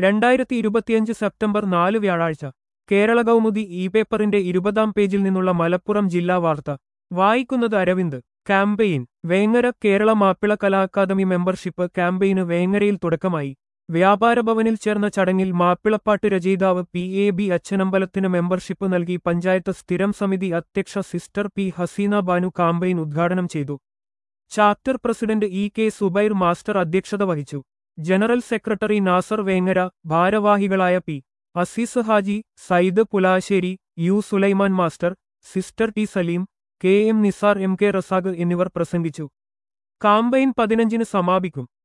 2025 September 4 വ്യാഴാഴ്ച Kerala Kaumudi E പേപ്പറിന്റെ 20-ാം പേജിൽ നിന്നുള്ള മലപ്പുറം ജില്ലാ വാർത്ത വായിക്കുന്നത് Aravind. Campaign Vengara Kerala Mappila Kala academy membership ക്യാമ്പയിന് വേങ്ങരയിൽ തുടക്കമായി. വ്യാപാരഭവനിൽ ചേർന്ന ചടങ്ങിൽ മാപ്പിളപ്പാട്ട് രചയിതാവ് PAB അച്ഛനമ്പലത്തിന് മെമ്പർഷിപ്പ് നൽകി പഞ്ചായത്ത് സ്ഥിരം സമിതി അധ്യക്ഷ sister P Haseena Banu campaign ഉദ്ഘാടനം ചെയ്തു. Chapter president EK Zubair master അധ്യക്ഷത വഹിച്ചു. ജനറൽ സെക്രട്ടറി നാസർ വേങ്ങര, ഭാരവാഹികളായ P Azeez Haji, Sayyid Pulassery, U Sulaiman master, sister T Saleem, KM Nisar, MK Razak എന്നിവർ പ്രസംഗിച്ചു. കാമ്പയിൻ 15-ന് സമാപിക്കും.